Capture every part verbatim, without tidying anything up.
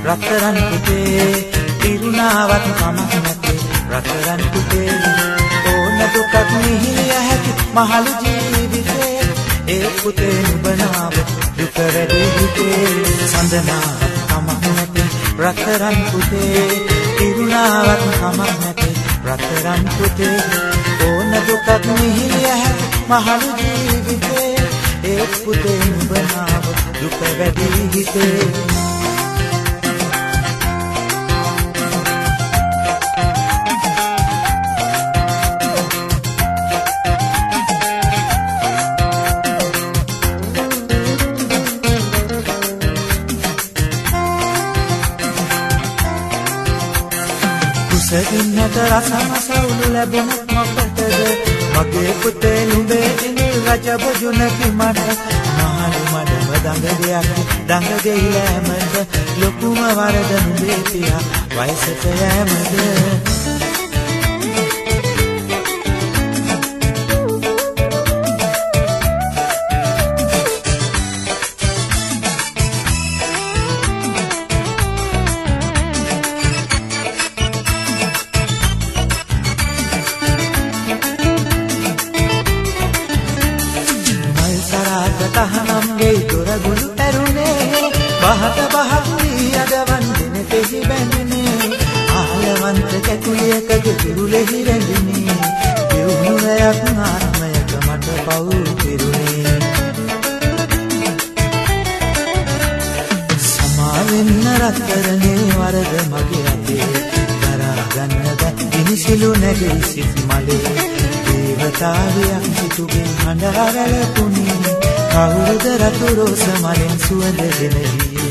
රත්තරන් පුතේ තිරුණාවත් කමක් නැතේ රත්තරන් පුතේ ඕන දුකක් නිහිලිය හැකි මහලු ජීවිතේ ඒ පුතේ නුඹනාව දුක වැඩි හිතේ සඳනාවත් කමක් නැතේ රත්තරන් පුතේ තිරුණාවත් කමක් නැතේ රත්තරන් පුතේ ඕන දුකක් නිහිලිය හැකි මහලු ජීවිතේ ඒ පුතේ නුඹනාව දුක වැඩි හිතේ සකින්නට රසම සවුළු ලැබුණත් මොකටද මගේ පුතේ නුඹේ දිනු රජ බොජුනකි මට මහලු මඩම දඟ දෙයක් දඟ දෙයිලෑමද ලොකුම වරද නුඹේ පියා වයසට යෑමද තහනම්ගේ දොරගුළු ඇරුණේ බහට බහක් වී අදවන් දෙනෙතෙහි බැඳුනේ ආලවන්ත කැකුලියකගේ පිරුලෙහි රැඳුනේ දෙවුණුරයක් ආත්මයක මට පව් පිරුණේ සමාවෙන්න රත්තරනේ වරද මගේ අතේ දරාගන්න බැ ඉනිසිලු නැගෙයි සිත් මලේ දේවතාවයක් සිතුගෙන් හඬා වැළපුණේ කවුරුද රතු රෝස මලෙන් සුවඳ ගෙනදී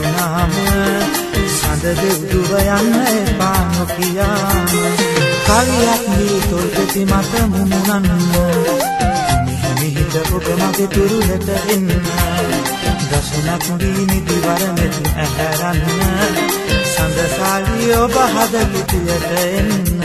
වැටුනාම සඳ දෙව්දුව යන්න එපා නොකියාම කවියක් මේ තොල්පෙති මත මුමුණන්න මිහිමිහිට ඔබ මගේ තුරුලට එන්න දසුනක් වී නිදිවරණෙත් ඇහැරන්න සඳසාලි ඔබ හද පිටියට එන්න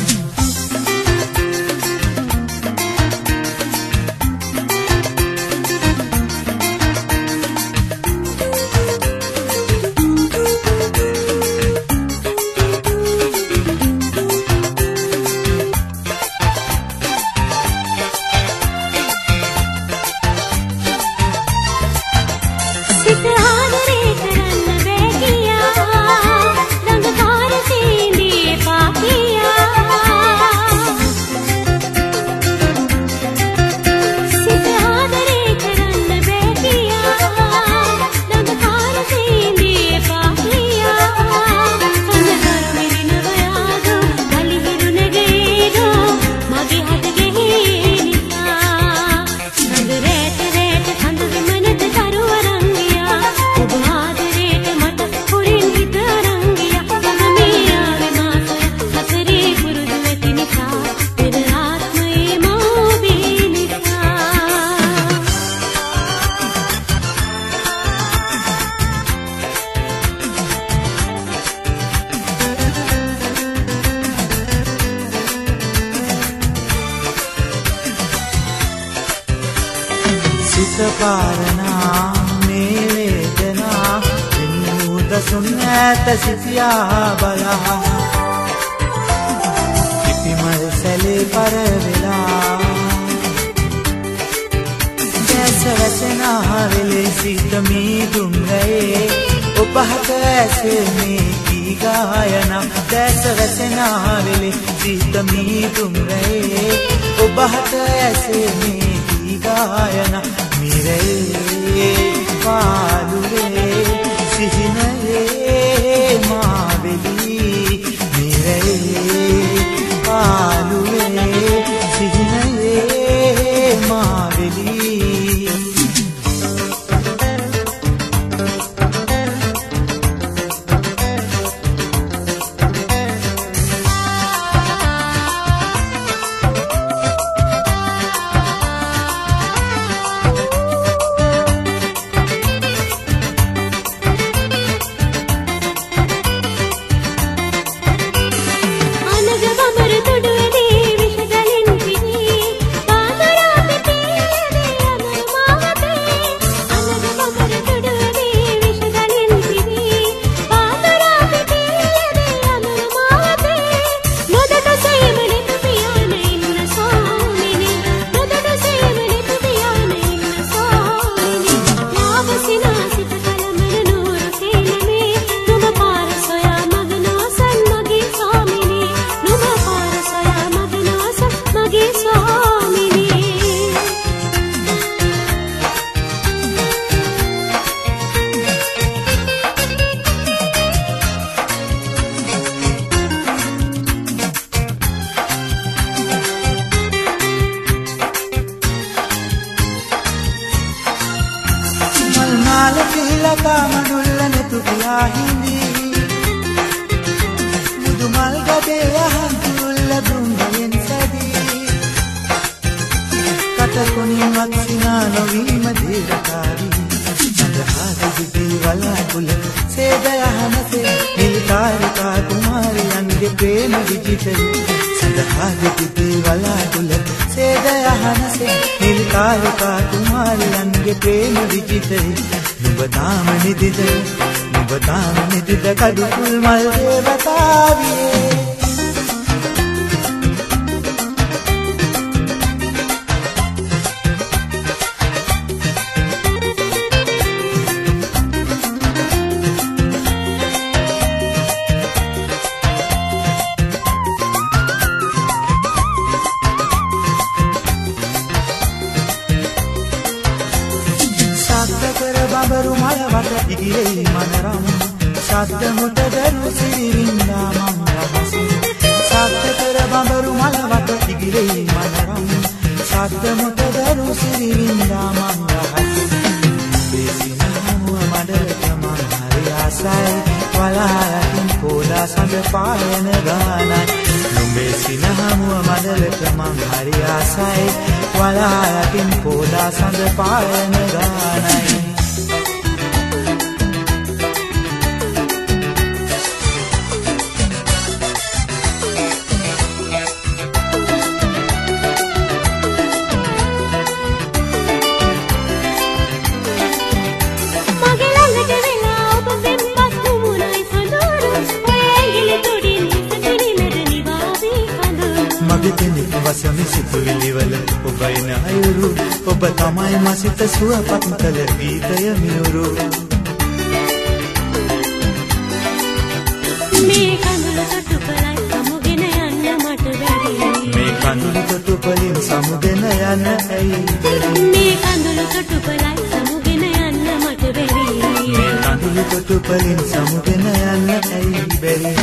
පාරනා මේ වේදනා විමුද සුන්නත සිතියා බලා කිපිමල් සැලේ පරවෙලා දැස වැසෙනා වෙලේ සිත මීදුම් ගයේ ඔබහට ඇසේ මේ කී ගායන දැස වැසෙනා වෙලේ සිත මීදුම් ගයේ ඔබහට ඇසේ මේ කී ගායන මිරේ පාලුවේ සිහිනයේ මාවෙලි මිරේ පාලුවේ සිහිනයේ මාවෙලි කඩුකුල් මල් දේවතාවියේ බඹරු මල වට ඉගිලෙයි මනරම් සත්‍ය මුට දරු සිරිවින්දා මම් රහසු සත්‍ය කර බඹරු මල වට ඉගිලෙයි මනරම් සත්‍ය මුට දරු සිරිවින්දා මම් රහසු දේසිනා මුව මඩලක මම් හරියා වලායකින් පෝලා සඳ පායන ගානයි නුඹේ සිනහමුව මඩලට මං හරි ආසයි වලායකින් පෝලා සඳ පායන ගානයි වසමි සිතුවිලිවල ඔබයි නයුරු ඔබ තමයි මසිත සුවපත් කළ ගීතය මියුරු මේ කඳුළු තොටුපලයි සමුගෙන යන්න මට බැරි මේ කඳුළු තොටුපලින් සමුගෙන යන්න ඇයි බැරි මේ කඳුළු තොටුපලයි සමුගෙන යන්න මට බැරි මේ කඳුළු තොටුපලින් සමුගෙන යන්න ඇයි බැරි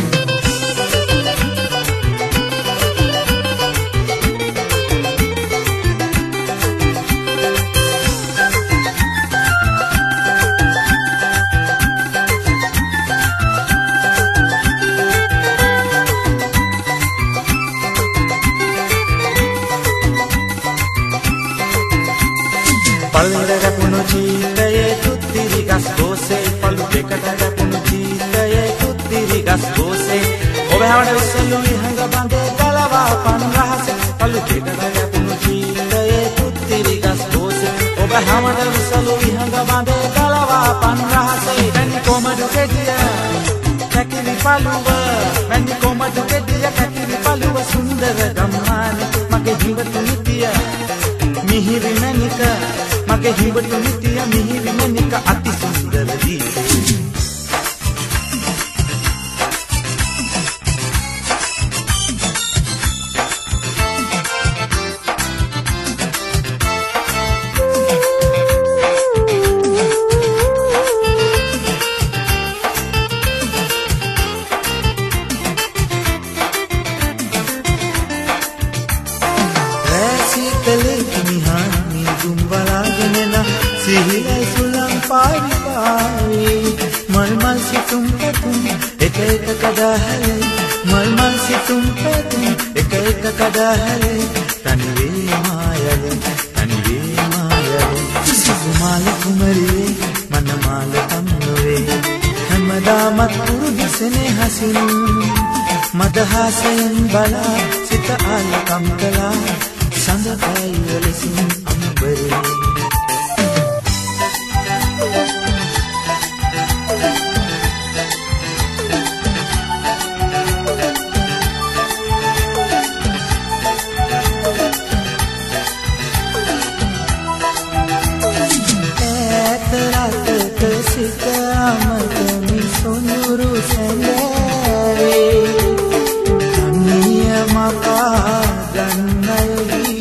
පල්ලරකුණු ජීතයේ තුත්තිරි ගස් ගෝසේ පළු දෙකට රකුණු ජීතයේ තුත්තිරි ගස් ගෝසේ ඔබ හැවට විසලු විහඟ බඳේ ගලවා පන් රහසේ පළු දෙකට රකුණු ජීතයේ තුත්තිරි ගස් ගෝසේ ඔබ හැවට විසලු විහඟ බඳේ ගලවා පන් රහසේ වැනි කොමඩු කෙටිය කැකිලි පළුව වැනි කොමඩු කෙටිය කැකිලි පළුව සුන්දර ගම්මාන මගේ ජීවිත නිතිය මිහිරි මැනික මගේ හිඹට නිතිය මිහිරි මැනික අති සුන්දර දීපේ සිහිලයි සුලම් පාරි පාරි මල් මල් සිතුම් පැතුම් එක එක කඩහලේ මල් මල් සිතුම් පැතුම් එක එක කඩහලේ තනිවේ මායලේ තනිවේ මායලේ සුමාල කුමරියේ මනමාල තම්නවේ හැමදාමත් පුරුදිසනේ හසින් මදහසෙන් බලා සිත ආලකම් කළා සඳකයි වලසින් අම්බරේ සිතමතමි සොඳුරු සැඟවේ කන්නියම පාගන්නයි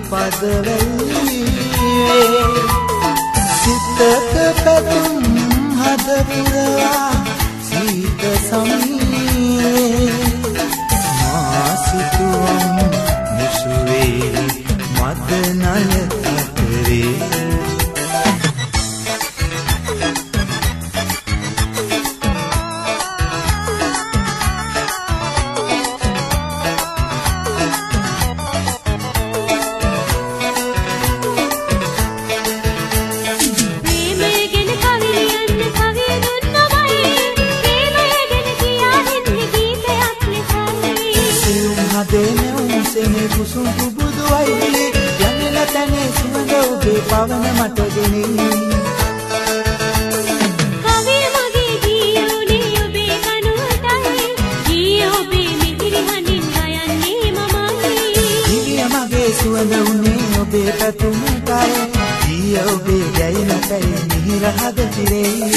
පදවැල්ලේ සිතක පැතුම් හද පුරවා සීත සමීයේ මා සිතුවම් මුසුවේ මදනය අතරේ සෙනේ කුසුම් කුබුදු අයිලේ යන්නල තනේ සුවඳ ඔබේ පවන මට ගෙනේ කවිය මගේ ජීවුනේ ඔබේ කනුවටයි ජී ඔබේ මිහිරි හඬින් ගයන්නේ මමයි ජීවිය මගේ සුවඳ උනේ ඔබේ පැතුමටයි ජී ඔබේ ගැයෙනටයි මිහිර හද තිරේ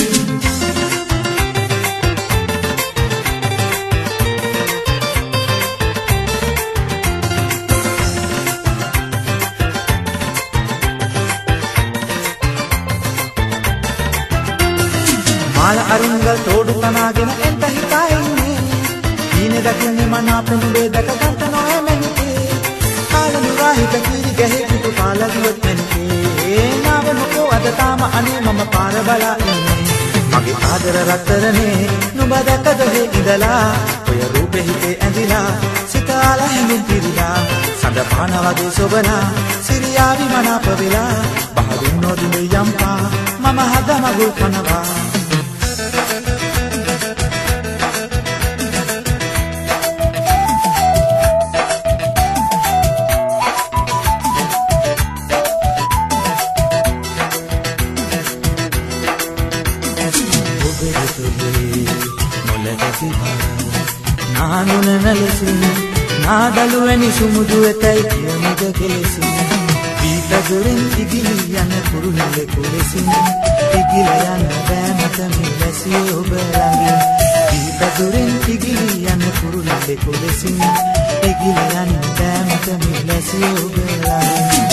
මාල අරුංගල් තෝඩු තනාගෙන එන්ට හිතා ඉන්නේ ඊනේ දකින්නේ මනාපෙනු වේ දැක ගන්න නොයමෙන්නේ කාලනු රාහිත කිරි ගැහි පුතු කාලදුවත් නැන්නේ නාව මොකෝ අද තාම අනේ මම පාර බලා ඉන්නේ මගේ ආදර රත්තරනේ නුඹ දැකද මේ ඉඳලා ඔය රූපෙ හිතේ ඇඳිලා සිතාල හැමින් පිරිලා සඳ පාන වගේ සොබනා සිරියාවි මනාප වෙලා බහදින් නොදිනේ යම්පා මම හද මගුල් කනවා නානුන නලසින් නාදලුවැනි සුමුදු ඇතයි කියමුද කෙලෙසින් පීතගුරෙන් ඉගිලි යන කුරුල්ලෙ කුලෙසින් ඉගිල යන බෑමත මිලසිය ඔබ ළඟින් පීතගුරෙන් ඉගිලි යන කුරුල්ලෙ කුලෙසින් ඉගිල යන බෑමත මිලසිය ඔබ ළඟින්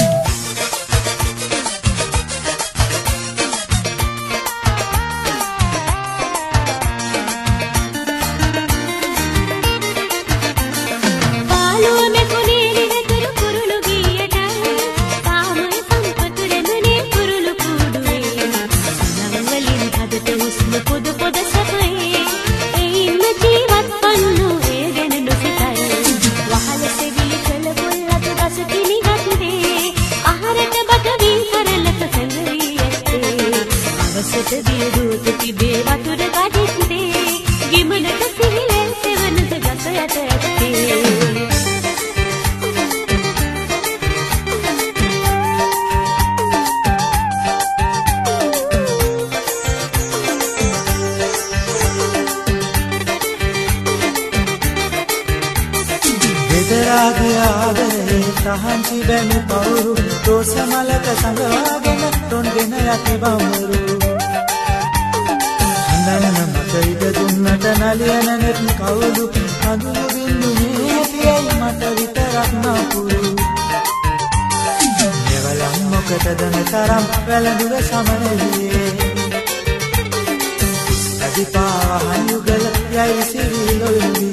තහන්චි බැමි පවුරු දෝස මලක සඟවාගෙන තොන්ගෙන යති බවරු හඳන්න මත ඉඩ දුන්නට නලියන නෙත් කවුරු හඳුරු බින්දු මේ පියයි මට විතරක් නපුරු එවලම් මොකටද මෙතරම් වැළඳුව සමනලියේ අදිපාවහන් යුගල යයි සිරිලොයුවි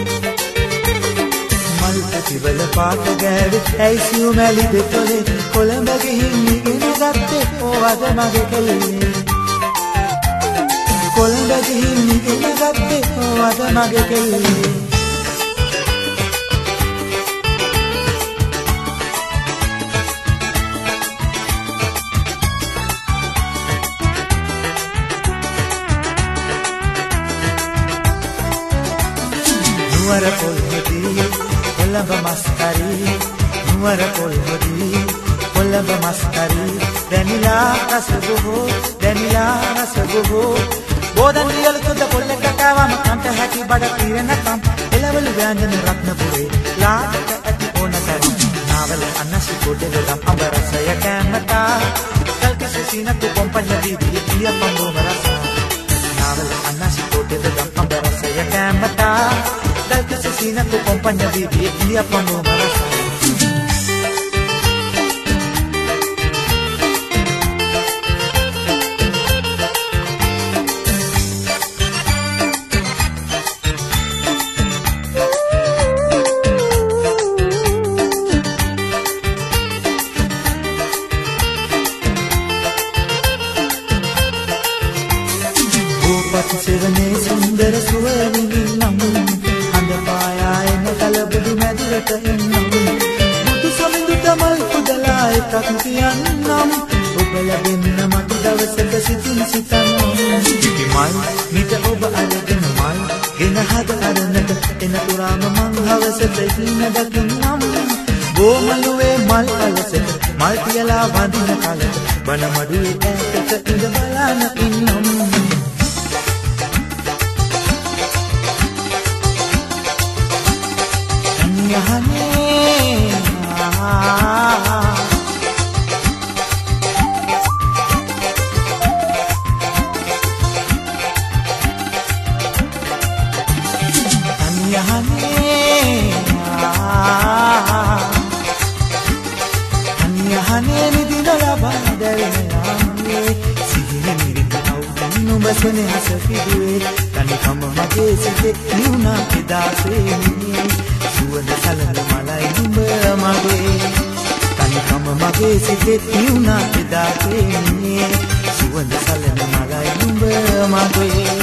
තිබල පාට ගෑවි ඇයිසියු මැලි දෙතොලේ කොළඹ ගිහින් ඉගෙන ගත්තේ ඕවද මගේ කෙලේ කොළඹ ගිහින් ඉගෙන ගත්තේ ඕවද මගේ කෙලේ නුවර පොල්මදී කොළඹ මස්කරි නුවර පොල්මදී කොළඹ මස්කරි දැනිලා රස බොහෝ දැනිලා රස බොහෝ බෝධන් වියල තුද පොල්ල කතාවම කන්ට හැටි බඩ පිරෙනකම් එළවලු ව්‍යංජන රත්නපුරේ ලාට ඇති ඕනතරම් නාවල අන්නසි කොඩෙලම් අඹ රසය කැමතා කල්කස සීනතු කොම්පඤ්ඤ දීදී කිය පඹෝම රස නාවල අන්නසි කොඩෙලම් අඹ රසය කැමතා Dal que asesina tu compañía vivir y a cuando embarazada. Bupati sevane sundar suwani namu බුදු මැදිරට එන්නම් බුදු සමිඳුට මල් පුදලා එකක් කියන්නම් ඔබ ලැබෙන්න මට දවසක සිතින් සිතන්නම් ඉති මල් මිට ඔබ අරගෙන මල් ගෙන හද අරනට එන තුරාම මං හවසට ඉන්න දකින්නම් ගෝමලුවේ මල් අලසට මල් තියලා වඳින කලට බන මඩුවේ ඈතට ඉඳ බලන ඉන්නම් Yahane Yahane Yahane ni dinala badalane sihine mirita au numba sene hasafiduwe tani kama mage sike niuna pedase suwanda salana malai numba mage tani kama mage sike niuna pedase suwanda salana malai numba මගේ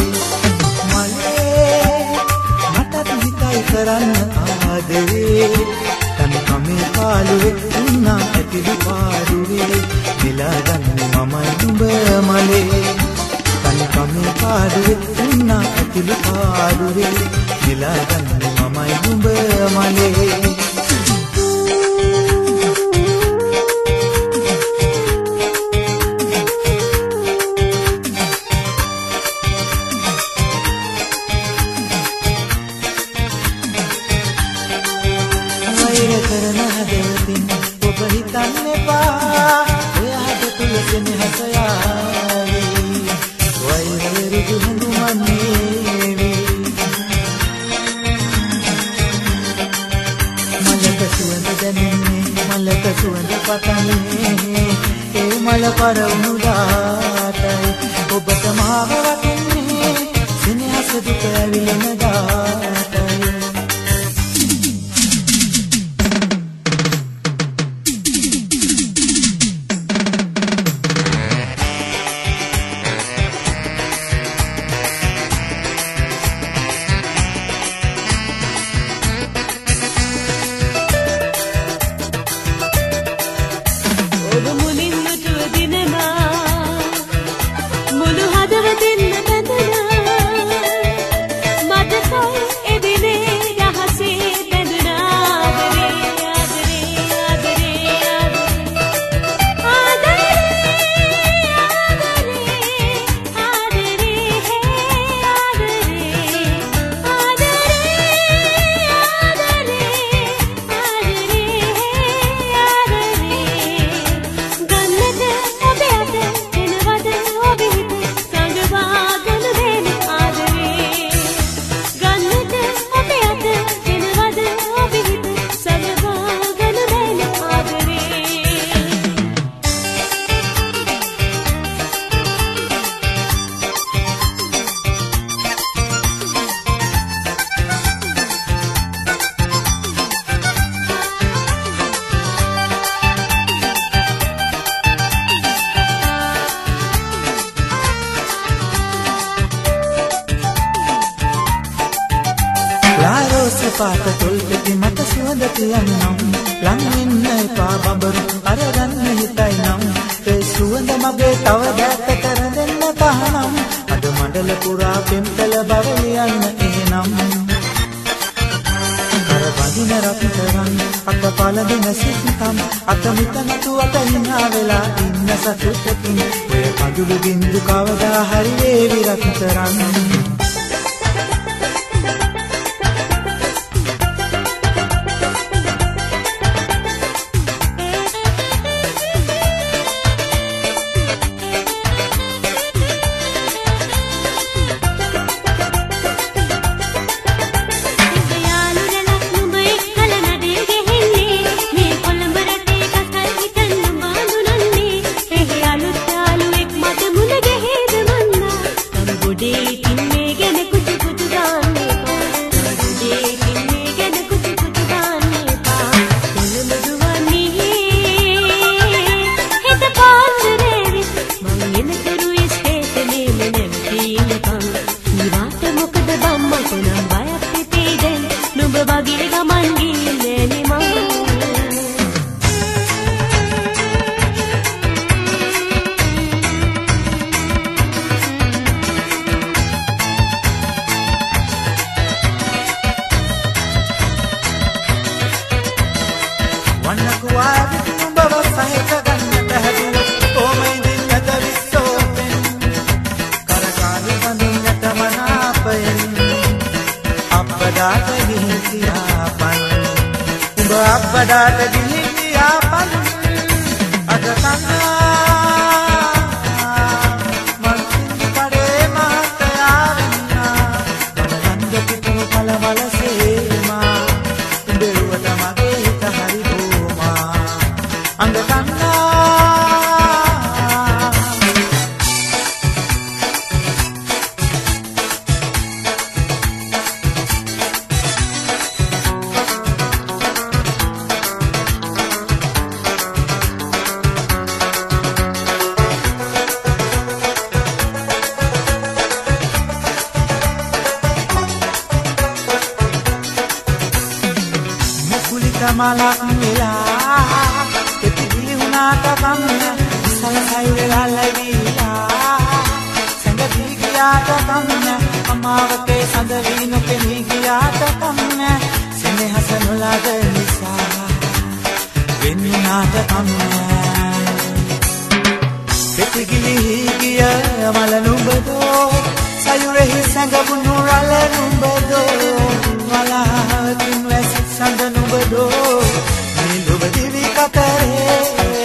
මලේ මටත් හිතයි කරන්න ආදරේ තනි කමේ පාළුවේ උන්නා ඇතිලි පාරුවේ නිලාගන්නේ මමයි නුඹ මලේ තනි කමේ පාළුවේ උන්නා ඇතිලි පාරුවේ නිලාගන්නේ මමයි නුඹ මලේ කරන හදවතින් ඔබ හිතන්න එපා ඔයාට තුල සෙනෙහස යාවි වෛරය ඍජු හඳුන්වන්නේ මලක සුවඳ දැනෙන්නේ මලක සුවඳ පතන්නේ ඒ මල පරවුණු දාතයි ඔබට මාව වටින්නේ සෙනෙහස දුක ඇවිලෙන දාතයි පාත තොල් පෙති මට සුවඳ කියන්නම් ලං වෙන්න එපා බඹරු අරගන්න හිතයි නම් ඒ සුවඳ මගේ තව දැක්ක කර දෙන්න තහනම් අද මඩල පුරා පෙම්තල බව ලියන්න එහෙනම් කර බඳින රත්තරන් අත පළඳින සිතම් අත මිත නතු අත හිනා වෙලා ඉන්න සතුටකින් ඔය කඳුළු බින්දු කවදා හරි වේවි රත්තරන් Apa dah lagi siapa මලක් වෙලා එතිවිලි වුණාට කන්න සලසයි වෙලා ලැබීලා සඳ දී ගියාට කන්න අමාවකේ සඳ වී නොපෙනී ගියාට කන්න සෙනෙහස නොලද නිසා වෙන්නාට කන්න එතිවිලි ගිය මල නුඹදෝ සයුරෙහි සැඟවුණු රළ නුඹදෝ වලාකින් වැසි සඳ නුඹදෝ මේ නුඹ දිවි කතරේ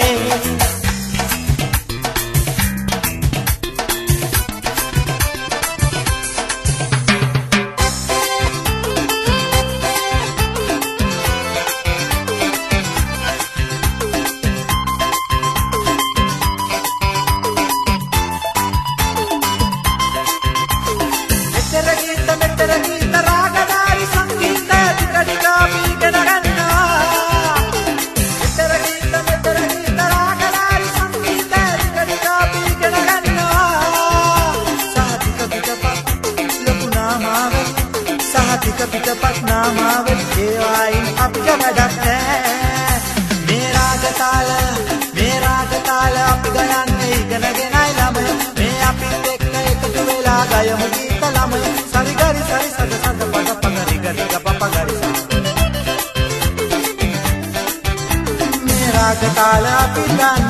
පිටපත් නාමාවෙත් ඒවායින් අපිට වැඩක් නෑ මේ රාග තාල මේ රාග තාල අපි ගයන්නේ ඉගෙනගෙනයි ළමය මේ අපිත් එක්ක එකතු වෙලා ගයමු ගීත ළමය සරි ගරි සරි සද සද පද පද රිග රිග පප ගරි මේ රාග තාල අපි ගන්න